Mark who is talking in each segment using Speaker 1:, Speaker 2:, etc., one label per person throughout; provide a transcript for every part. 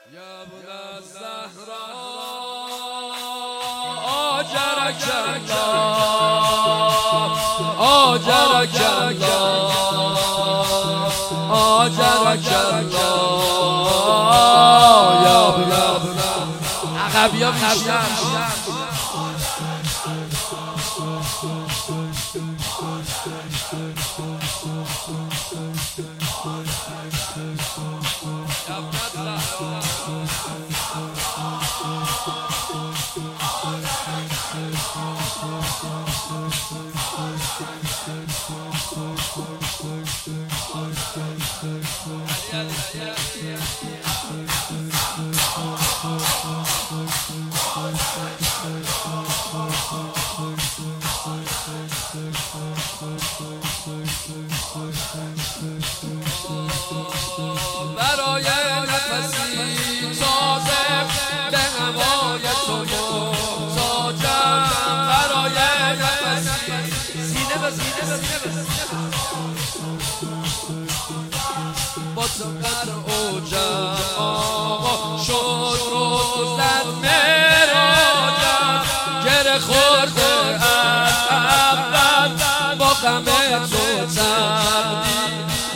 Speaker 1: يا ابن الزهراء آجرك الله آجرك الله آجرك الله يا ابن عقب يا بیشتر برای نفسی تازه به هوای تو محتاجم برای نفسی سینه به سینه با تو در اوجم آقا شد روزت مراجم گره خورده از اول با غم تو تقدیر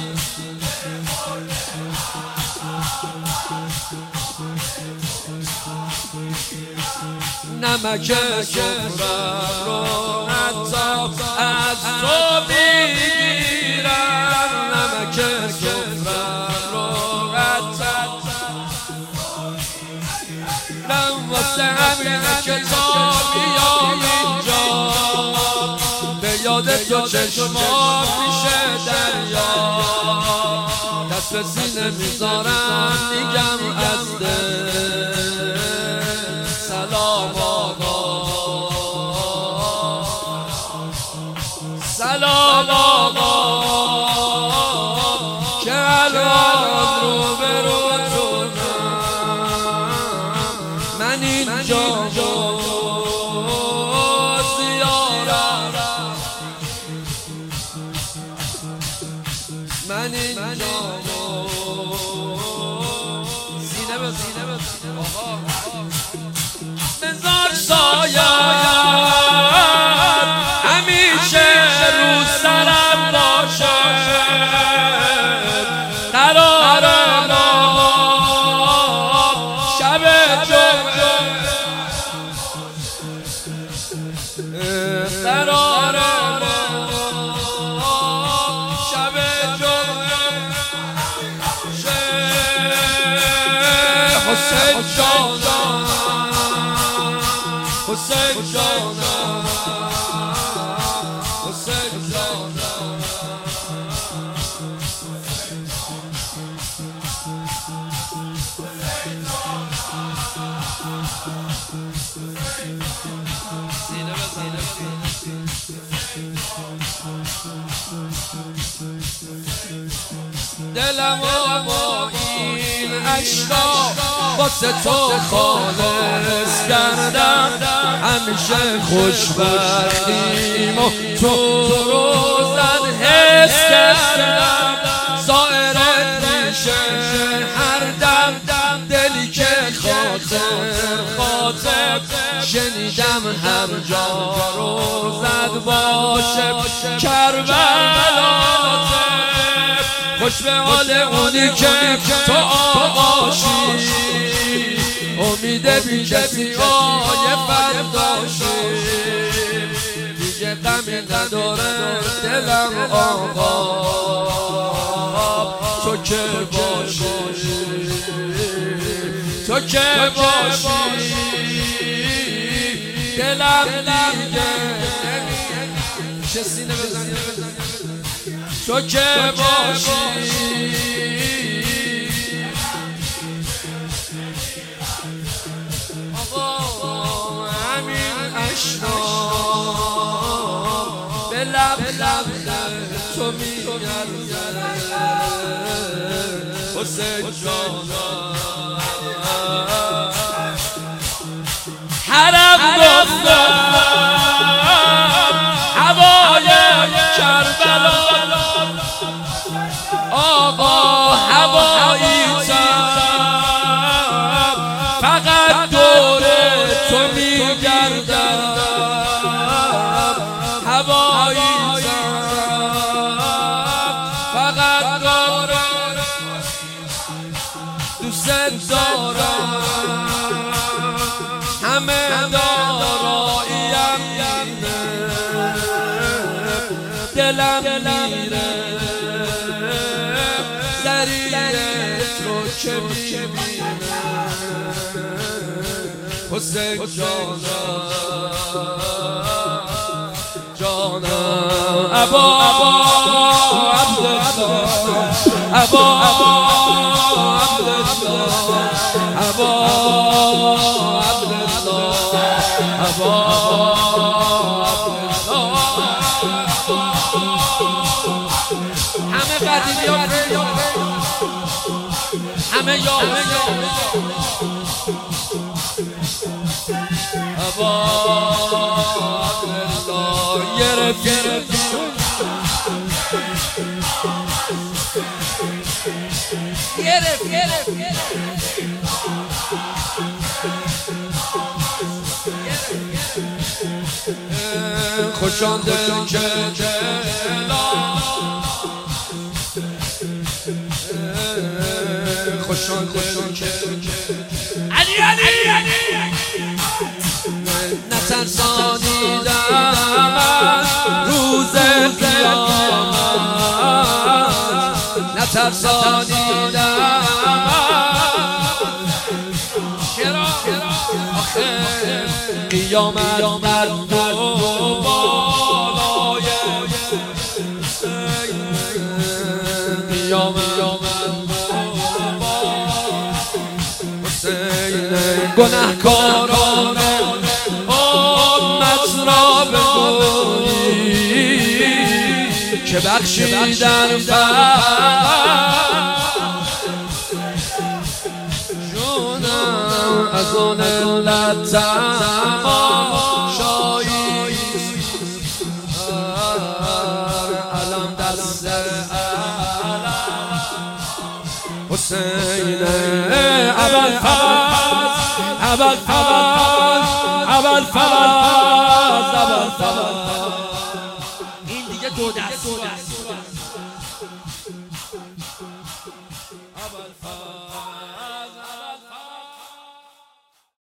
Speaker 1: نمک سفرم رو حتی از تو میگیرم نمک سفرم رو حتی واسه همینه که تا بیام اینجا به یاد تو چشمام میشه دریا دست به سینه میذارم میگم از دل سلام آقا سلام آقا که الان رو به روتونم من اینجا زیارم من اینجا سینه به سینه آقا بذار سایه‌ات همیشه رو سرم باشه قرار ما شب جمعه قرار ما شب جمعه حسین جانم حسین جانم حسین جانم دلم با این عشقا واسه تو خالص کردم همیشه خوشبختیم و تو روزت حس کردم ظاهرت میشه هر دم دلی که خاطر شنیدم هر جا روزت باشه کربلات خوش به حال اونی که تو آقاشی امید بی کسی های فرداشی دیگه غمی نداره دلم آقا تو که باشی تو که باشی دلم دیگه چه سینه بزنی تو که باشی آقا همین اشنا به لب تو میگرده حسین جانم حرم گفتم هوای کربلا آقا هوایی دوست دارم همه داراییم دلم میره زریعت رو که میبینه حسین جانم ابا عبدالله ابا عبدالله ابا عبدالله ابا همه قدیمی ها همه یا ابا عبدالله گرفت خوشان دل که خوشان دل که علی نترسانیدم روز قیامت نترسانیدم قیامت در دو بالای قیامت حسین گناهکاران امت را بگویی که بخشیدن جونم از آن علت تماشایی علم دست حسین ابوالفضل این دیگه دو دست